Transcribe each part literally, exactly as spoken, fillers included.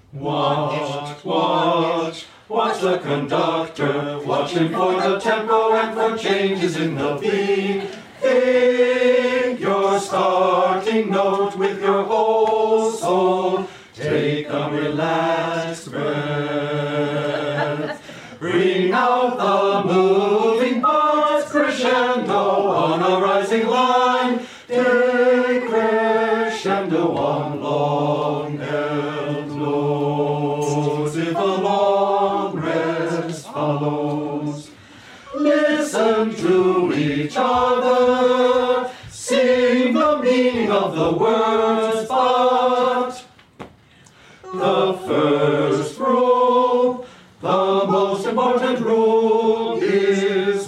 Watch, watch, watch the conductor, watching for the tempo and for changes in the beat. Think your starting note with your whole soul. Take a relaxed breath. Bring out the moving parts, crescendo on a rising line. Take crescendo on long held notes. If a long rest follows, listen to each other. Sing the meaning of the words, but the first rule, the most important rule, is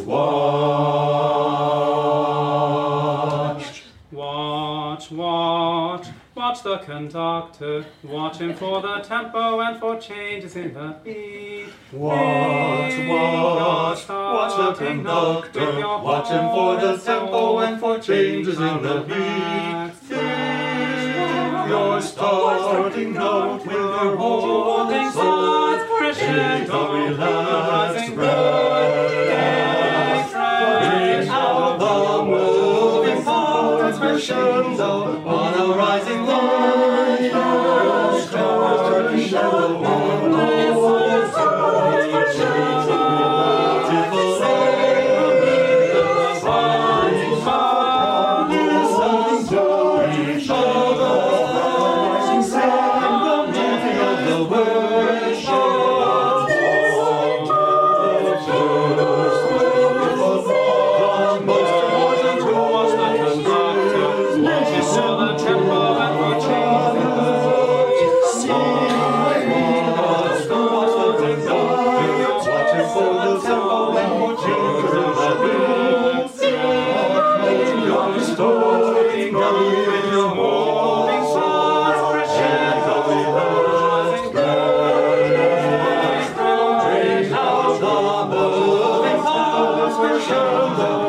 watch. Watch, watch, watch the conductor, watching for the tempo and for changes in the beat. Watch, watch, watch the conductor, watching for the tempo and for changes in the beat. Think your starting note with your whole soul. Take a relaxed breath. Bring out the moving parts, crescendo on a rising line. Crescendo on the Show